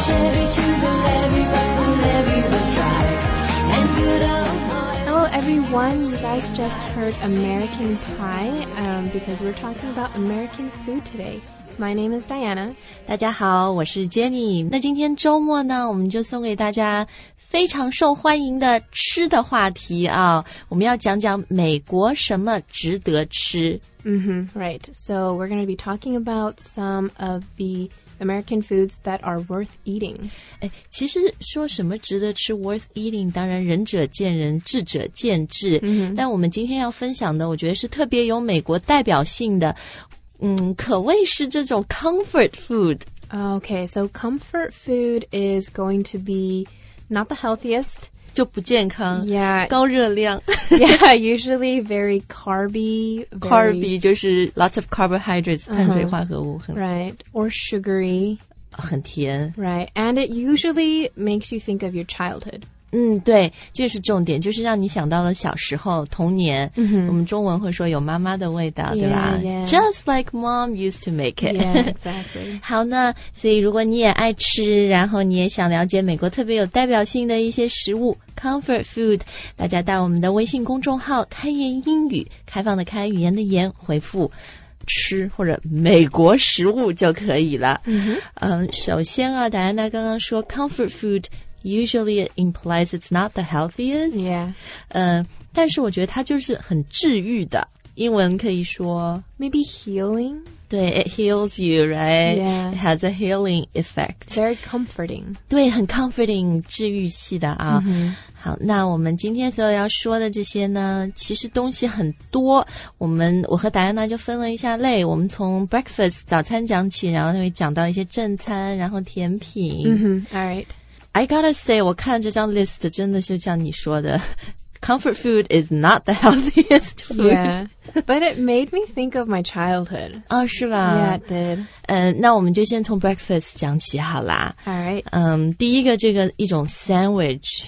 Chevy to the levee, but the levee was dry. And good old boys. Hello everyone, you guys just heard American Pie because we're talking about American food today. My name is Diana. 大家好，我是 Jenny。那今天周末呢，我们就送给大家非常受欢迎的吃的话题啊。我们要讲讲美国什么值得吃。 Right. So we're going to be talking about some of the American foods that are worth eating. 其实说什么值得吃 worth eating 当然仁者见仁智者见智，但我们今天要分享的我觉得是特别有美国代表性的，可谓是这种 comfort food. Okay, so comfort food is going to be not the healthiest. 就不健康 Yeah. 高热量 Yeah, usually very carby. Carby 就是 lots of carbohydrates 碳水化合物 Right. Or sugary. 很甜 Right. And it usually makes you think of your childhood. 对，这是重点，就是让你想到了小时候童年。我们中文会说有妈妈的味道，对吧 Yeah. Just like mom used to make it. Yeah, exactly. 好呢，所以如果你也爱吃，然后你也想了解美国特别有代表性的一些食物 comfort food， 大家到我们的微信公众号开言英语，开放的开，语言的言，回复吃或者美国食物就可以了。首先啊，戴安娜刚刚说 comfort food usually it implies it's not the healthiest. Yeah. 但是我觉得它就是很治愈的，英文可以说 Maybe healing. 对 it heals you, right? Yeah. It has a healing effect. Very comforting. 对，很 comforting 治愈系的啊。好，那我们今天所有要说的这些呢，其实东西很多。我和戴安娜就分了一下类，我们从 breakfast 早餐讲起，然后会讲到一些正餐，然后甜品。 All right. I gotta say, 我看这张 list 真的就像你说的 comfort food is not the healthiest food. Yeah. But it made me think of my childhood. 哦，是吧 Yeah, it did. 那我们就先从 breakfast 讲起好啦。 All right. 第一个这个一种 sandwich.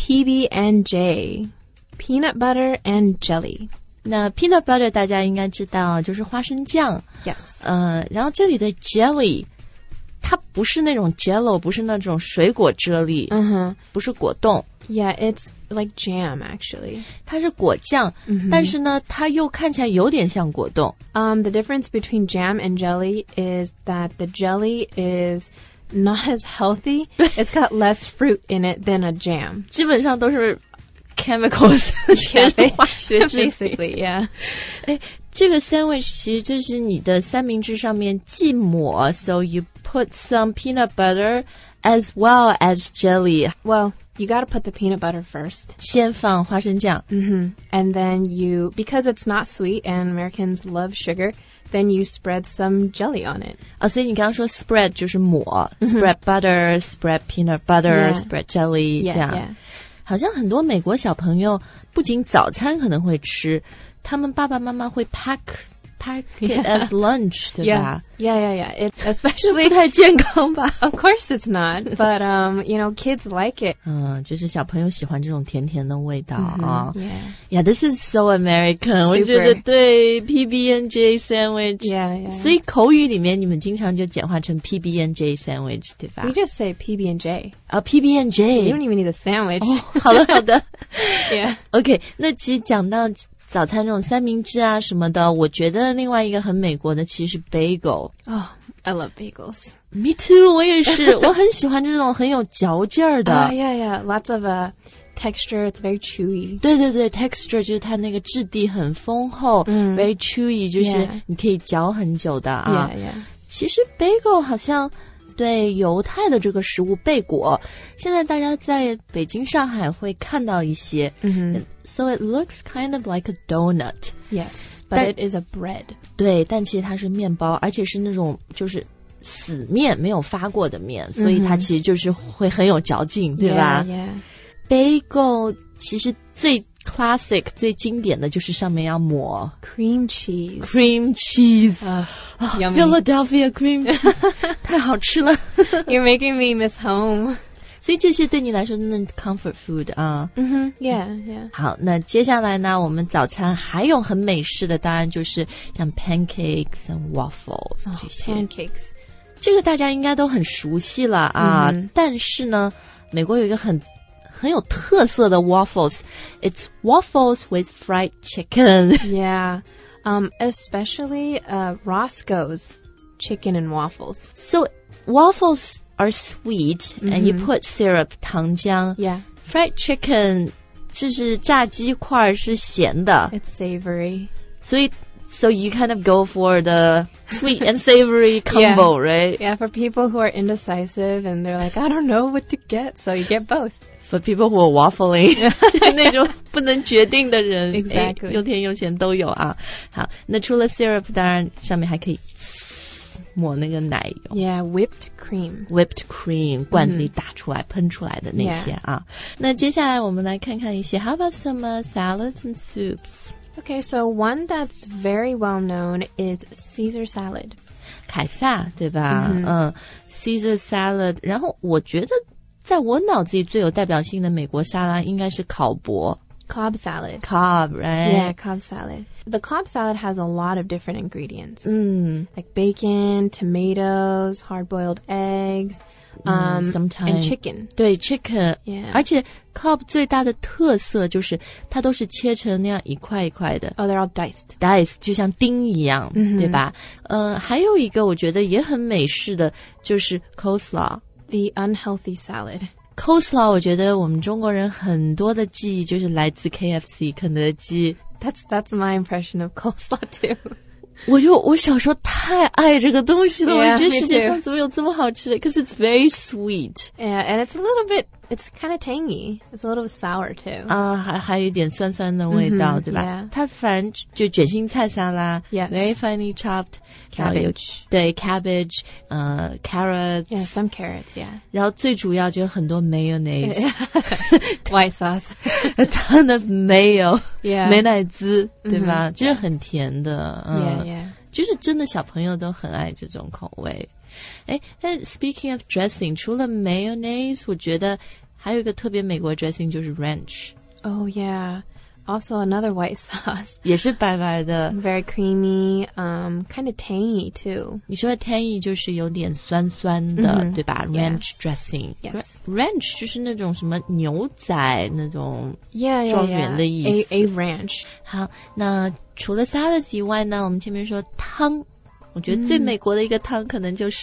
PB&J. Peanut butter and jelly. 那 peanut butter 大家应该知道就是花生酱。 Yes. 然后这里的 jelly它不是那种 jello， 不是那种水果啫喱，不是果冻。 Yeah, it's like jam, actually. 它是果酱，但是呢，它又看起来有点像果冻。 The difference between jam and jelly is that the jelly is not as healthy. It's got less fruit in it than a jam. 基本上都是 chemicals， 全是化学制品。 Basically, yeah. 这个 sandwich 其实就是你的三明治上面既抹 so you put some peanut butter as well as jelly. Well, you gotta put the peanut butter first. 先放花生酱。 And then because it's not sweet and Americans love sugar, then you spread some jelly on it. 所以你刚刚说 spread 就是抹，spread butter, spread peanut butter, Yeah. spread jelly 这样。 Yeah. 好像很多美国小朋友不仅早餐可能会吃，他们爸爸妈妈会 pack it as lunch, 对吧？ Yeah. Especially 不太健康吧 Of course it's not, but kids like it. 就是小朋友喜欢这种甜甜的味道啊。 Yeah, this is so American. 我觉得对 PB&J sandwich. Yeah. 所以口语里面你们经常就简化成 PB&J sandwich, 对吧？ We just say PB&J. PB&J. You don't even need a sandwich. 好的。 Yeah. OK, 那其实讲到早餐这种三明治啊什么的，我觉得另外一个很美国的其实是 bagel. Oh, I love bagels. Me too, 我也是，我很喜欢这种很有嚼劲儿的。 Yeah. Lots of texture. It's very chewy. 对 texture 就是它那个质地很丰厚very chewy 就是你可以嚼很久的啊。 Yeah. 其实 bagel 好像对犹太的这个食物贝果，现在大家在北京、上海会看到一些。So it looks kind of like a donut. Yes, but it is a bread. 对，但其实它是面包，而且是那种就是死面，没有发过的面，所以它其实就是会很有嚼劲，对吧 Yeah. Bagel 其实最 classic 最经典的就是上面要抹 cream cheese. Yummy. Philadelphia cream cheese 太好吃了 You're making me miss home. 所以这些对你来说真的 comfort food 啊。 Yeah. 好，那接下来呢，我们早餐还有很美式的，当然就是像 pancakes and waffles 这些。 Pancakes. 这个大家应该都很熟悉了啊。但是呢，美国有一个很有特色的 waffles. It's waffles with fried chicken. Yeah. Especially Roscoe's chicken and waffles. So waffles are sweet and you put syrup 糖浆. Yeah. Fried chicken 就是炸鸡块是咸的. It's savory. So you kind of go for the sweet and savory combo, right? Yeah, for people who are indecisive and they're like, I don't know what to get, so you get both. For people who are waffling, 那种不能决定的人 Exactly. 又甜又咸都有啊。好，那除了 syrup， 当然上面还可以抹那个奶油。 Yeah, whipped cream. Whipped cream， 罐子里打出来、喷出来的那些啊。那接下来我们来看看一些 How about some salads and soups? Okay, so one that's very well known is Caesar salad. 凯撒，对吧？Caesar salad。然后我觉得在我脑子里最有代表性的美国沙拉应该是烤博。 Cobb salad. Cobb, right? Yeah, Cobb salad. The Cobb salad has a lot of different ingredients. Like bacon, tomatoes, hard-boiled eggs, sometimes. and chicken. 对 chicken. Yeah. 而且 Cobb 最大的特色就是它都是切成那样一块一块的。 Oh, they're all diced. Dice 就像丁一样，对吧？还有一个我觉得也很美式的就是 coleslaw。 The unhealthy salad. Coleslaw 我觉得我们中国人很多的记忆就是来自 KFC 肯德基。 That's my impression of coleslaw too. 我小时候太爱这个东西了， Yeah, 我觉得 me 世界 too. 上怎么有这么好吃的 ？Because it's very sweet. Yeah, and it's kind of tangy. It's a little sour too. 还有一点酸酸的味道，对吧？ yeah. 它反正就卷心菜沙拉 Yes. very finely chopped Cabbage. 对 cabbage, carrots, Yeah, some carrots, yeah. 然后最主要就是很多 mayonnaise, White sauce. a ton of mayo, Yeah. 美乃滋，对吧？就是很甜的， Yeah, yeah. 就是真的小朋友都很爱这种口味。哎，但 speaking of dressing， 除了 mayonnaise， 我觉得还有一个特别美国 dressing 就是 ranch， Oh, yeah. Also another white sauce. 也是白白的。 Very creamy, kind of tangy too. 你说的 tangy 就是有点酸酸的，对吧？ Ranch dressing. Yes. Ranch 就是那种什么牛仔那种 Yeah, 庄 yeah, 园 yeah. 的意思。 A ranch. 好，那除了 salads 以外呢，我们前面说汤，我觉得最美国的一个汤可能就是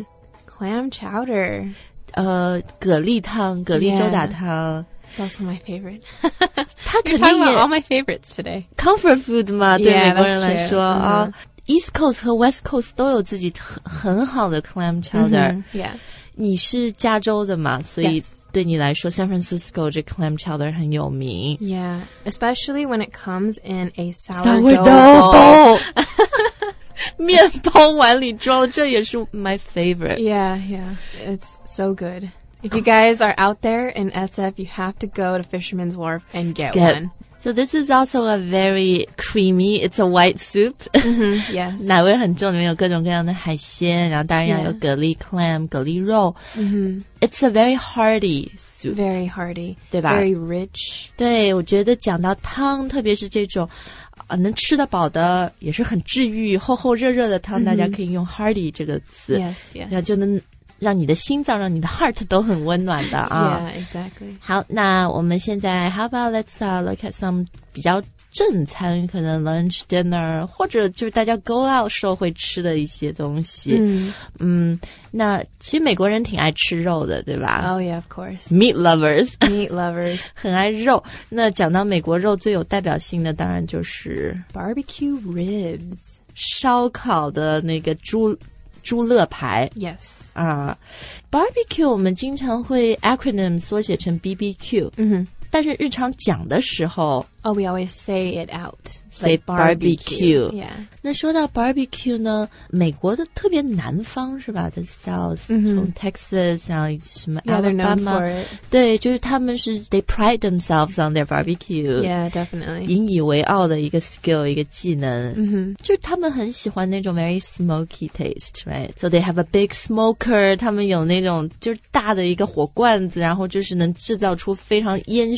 Clam chowder. 蛤蜊汤，蛤蜊周打汤。 It's also my favorite. 它 You're 肯定 talking about 也 all my favorites today. comfort food 嘛，对 Yeah, 美国人 that's 来 true. 说啊。East Coast 和 West Coast 都有自己很好的 clam chowder。 Yeah. 你是加州的嘛，所以 Yes. 对你来说 San Francisco 这 clam chowder 很有名。 Yeah. Especially when it comes in a Sourdough sourdough bowl. 面包碗里装，这也是 my favorite。 Yeah, yeah. It's so good. If you guys are out there in SF, you have to go to Fisherman's Wharf and get one. So this is also a very creamy, it's a white soup. Yes. 奶味很重，里面有各种各样的海鲜，然后当然要有 Yeah. 蛤蜊 clam 蛤蜊肉。It's a very hearty soup. Very hearty. 对吧？ Very rich. 对，我觉得讲到汤，特别是这种能吃得饱的，也是很治愈，厚厚热热的汤，大家可以用 hearty 这个词， Yes, yes. 然后就能让你的心脏、让你的 heart 都很温暖的啊。 Yeah, exactly. 好，那我们现在 how about let's look at some 比较正餐，可能 lunch dinner 或者就是大家 go out 时候会吃的一些东西。那其实美国人挺爱吃肉的，对吧？ Oh, yeah, of course. Meat lovers Meat lovers. 很爱肉。那讲到美国肉最有代表性的，当然就是 Barbecue ribs. 烧烤的那个猪肋排。 Yes. 啊，barbecue 我们经常会 acronym 缩写成 BBQ，但是日常讲的时候 Oh, we always say it out. say Like barbecue. barbecue. Yeah. 那说到 barbecue 呢，美国的特别南方是吧 ？The South，从 Texas 啊，什么 Yeah, they're known Alabama， for it. 对，就是他们是 they pride themselves on their barbecue。 Yeah, definitely. 引以为傲的一个 skill， 一个技能，就是他们很喜欢那种 very smoky taste，right? So they have a big smoker， 他们有那种就是大的一个火罐子，然后就是能制造出非常烟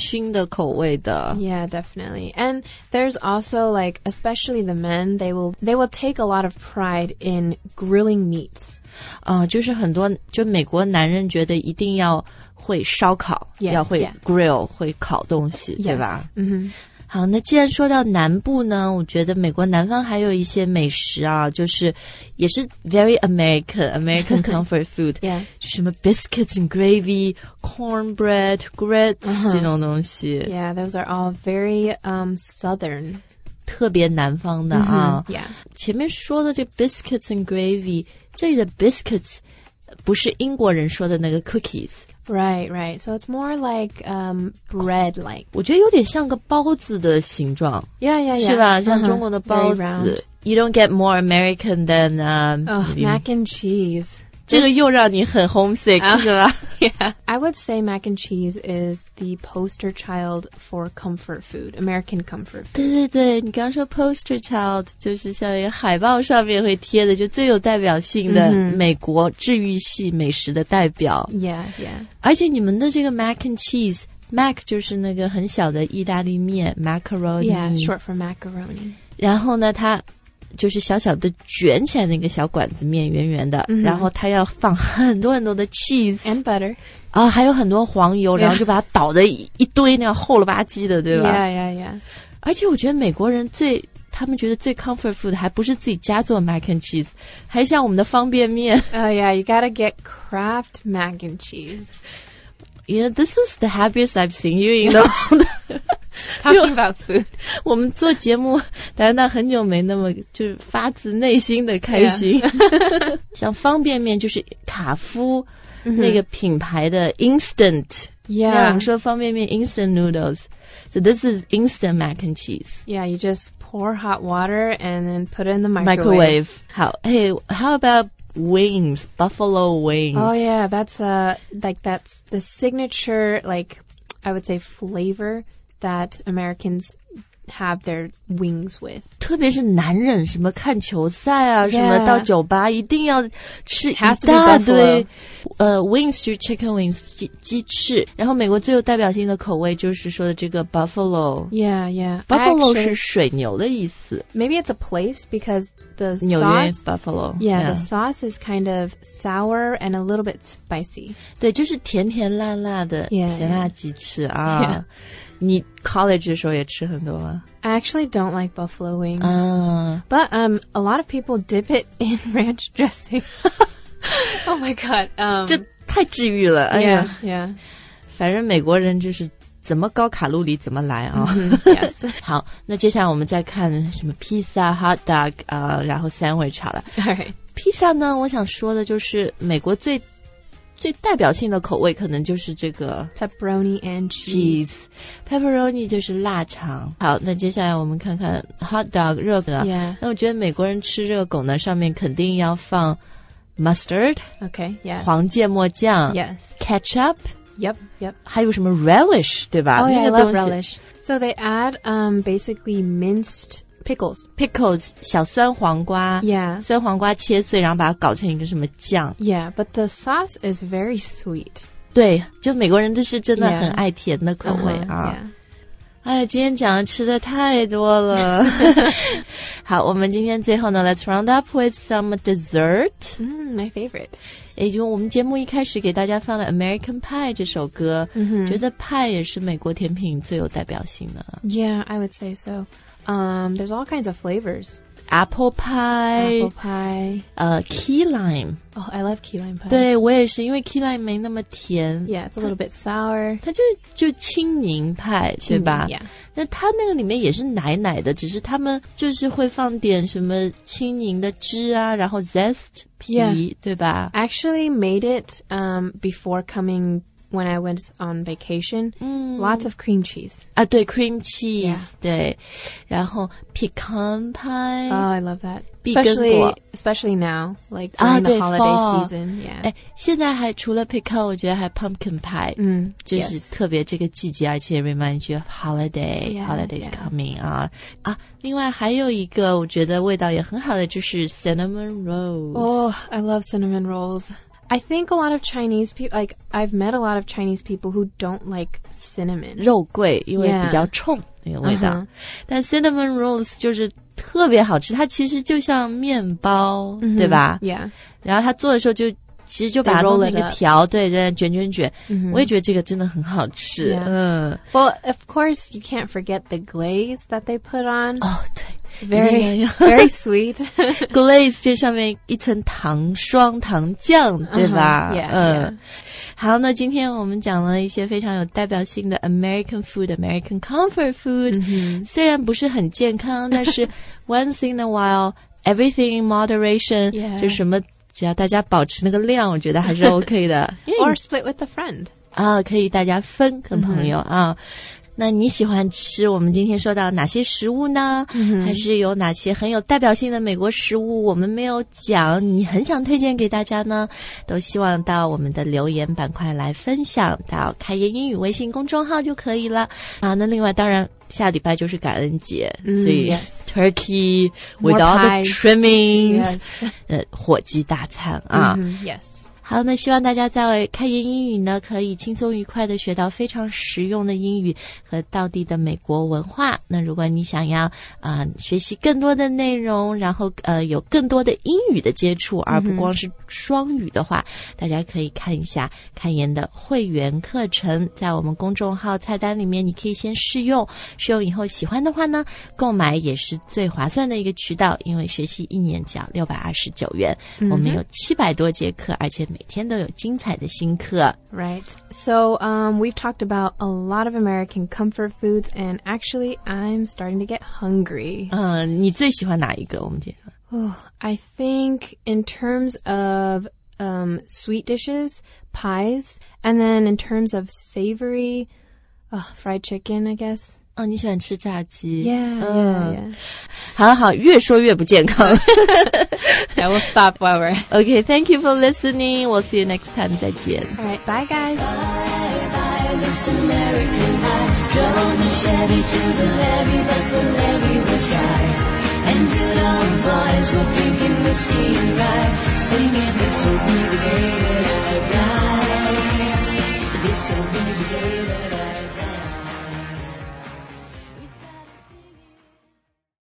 熏的口味的。 Yeah, definitely. And there's also like, especially the men, they will take a lot of pride in grilling meats. 就是很多就美国男人觉得一定要会烧烤， Yeah, 要会 yeah. grill， 会烤东西， Yes. 对吧？好，那既然说到南部呢，我觉得美国南方还有一些美食啊，就是也是 very American comfort food， Yeah. 什么 biscuits and gravy, cornbread, grits、这种东西， Yeah, those are all very southern. 特别南方的啊。 Yeah. 前面说的这 biscuits and gravy， 这里的 biscuits 不是英国人说的那个 cookies。Right, right. So it's more like bread-like. 我觉得有点像个包子的形状。 Yeah, yeah, yeah. 是吧？像中国的包子。 Very round. You don't get more American than mac and cheese. 这个又让你很 homesick 是吧？ Yeah. I would say mac and cheese is the poster child for comfort food, American comfort food. 对对对，你刚刚说 poster child 就是像一个海报上面会贴的，就最有代表性的美国治愈系美食的代表。 Yeah, yeah. 而且你们的这个 mac and cheese，mac 就是那个很小的意大利面 macaroni， Yeah, short for macaroni. 然后呢，它就是小小的卷起来那个小管子面，圆圆的，然后它要放很多很多的 cheese and butter， 还有很多黄油，然后就把它倒的一堆那样厚了吧唧的，对吧？ Yeah, yeah, yeah. 而且我觉得美国人他们觉得最 comfort food 还不是自己家做 mac and cheese， 还像我们的方便面。 Yeah, you gotta get Kraft mac and cheese. You know, this is the happiest I've seen you in the world. Talking about food. 我们做节目，但很久没那么就是发自内心的开心。像方便面就是卡夫那个品牌的 instant。 Yeah. 我们说方便面 instant noodles. So this is instant mac and cheese. Yeah, you just pour hot water and then put it in the microwave. Microwave. Hey, how about wings, buffalo wings? Oh yeah, that's the signature, like I would say, flavor that Americans have their wings with. 特别是男人，什么看球赛啊， 什么到酒吧一定要吃一大堆wings 就是 chicken wings 鸡翅，然后美国最有代表性的口味就是说的这个 buffalo. Yeah, yeah. Buffalo 是水牛的意思。 Maybe it's a place because the 纽约 sauce buffalo. Yeah, the sauce is kind of sour and a little bit spicy. 对，就是甜甜辣辣的 Yeah, 甜辣鸡翅啊。 Yeah. 你 college 的时候也吃很多吗？ I actually don't like buffalo wings. But a lot of people dip it in ranch dressing. Oh my god. 这太治愈了。哎呀 Yeah. 反正美国人就是怎么高卡路里怎么来啊。 Yes. 好，那接下来我们再看什么披萨 hot dog 然后 sandwich 好了。 All right. 披萨呢，我想说的就是美国最代表性的口味可能就是这个 Pepperoni and cheese. Pepperoni 就是腊肠。好，那接下来我们看看 hot dog 热狗。 Yeah. 那我觉得美国人吃热狗呢，上面肯定要放 mustard Okay, yeah. 黄芥末酱 Yes. ketchup Yep. 还有什么 relish 对吧？ Oh yeah, I 那个 love 东西 relish. So they add basically minced pickles. pickles 小酸黄瓜 Yeah. 酸黄瓜切碎，然后把它搞成一个什么酱。 Yeah, but the sauce is very sweet. 对，就美国人这是真的 Yeah. 很爱甜的口味啊。 Yeah. 哎，今天讲的吃的太多了。好，我们今天最后呢 ，Let's round up with some dessert。 My favorite. 也就我们节目一开始给大家放了 American Pie 这首歌，觉得派也是美国甜品最有代表性的。 Yeah, I would say so. There's all kinds of flavors. Apple pie, Apple pie. key lime. Oh, I love key lime pie. 对，我也是，因为 key lime 没那么甜。 Yeah, it's a little bit sour. 它就青柠派，对吧？ Yeah. 那它那个里面也是奶奶的，只是他们就是会放点什么青柠的汁啊，然后 zest 皮 Yeah. 对吧？ I actually made it before coming when I went on vacation. Lots of cream cheese. 啊，对 cream cheese， Yeah. 对，然后 pecan pie， Oh, I love that. 碧根果。 Especially now, like during the 对 holiday fall season. Yeah. 哎，现在还除了 pecan， 我觉得还 pumpkin pie， 就是 yes. 特别这个季节，而且 reminds you of holiday，holidays Yeah. coming 啊。另外还有一个我觉得味道也很好的就是 cinnamon rolls。 Oh, I love cinnamon rolls. I think a lot of Chinese people, like I've met a lot of Chinese people who don't like cinnamon. 肉桂因为比较冲那个味道，但 cinnamon rolls 就是特别好吃，它其实就像面包，对吧？ Yeah. 然后它做的时候就其实就把它弄成一个条，对对，卷卷卷。我也觉得这个真的很好吃。 Well, of course, you can't forget the glaze that they put on. 哦，对。 Very, very sweet. Glaze 就上面一层糖霜、糖酱，对吧？ Yeah. 好，那今天我们讲了一些非常有代表性的 American food, American comfort food。虽然不是很健康，但是 once in a while, everything in moderation， 就什么只要大家保持那个量，我觉得还是 OK 的。 Or split with a friend. 啊，可以大家分跟朋友啊。那你喜欢吃我们今天说到哪些食物呢？还是有哪些很有代表性的美国食物我们没有讲，你很想推荐给大家呢？都希望到我们的留言板块来分享，到开言英语微信公众号就可以了啊。那另外当然下礼拜就是感恩节，所以 turkey with all the trimmings， 火鸡大餐啊。 Yes. 好，那希望大家在开言英语呢，可以轻松愉快的学到非常实用的英语和道地的美国文化。那如果你想要学习更多的内容，然后有更多的英语的接触，而不光是双语的话，大家可以看一下开言的会员课程，在我们公众号菜单里面，你可以先试用，试用以后喜欢的话呢，购买也是最划算的一个渠道，因为学习1年只要629元，我们有700多节课，而且每天都有精彩的新课。 Right. So we've talked about a lot of American comfort foods, and actually I'm starting to get hungry. 你最喜欢哪一个？我们介绍。 I think in terms of sweet dishes, pies, and then in terms of savory, fried chicken, I guess. 你喜欢吃炸鸡 Yeah. 好，越说越不健康。 Yeah, we'll stop while we're... Okay, thank you for listening. We'll see you next time. 再见。 All right, bye guys. Bye, this American high. Drove on the Chevy to the levee, but the levee was dry. And good old boys were drinking whiskey and rye, singing this will be the day that I die.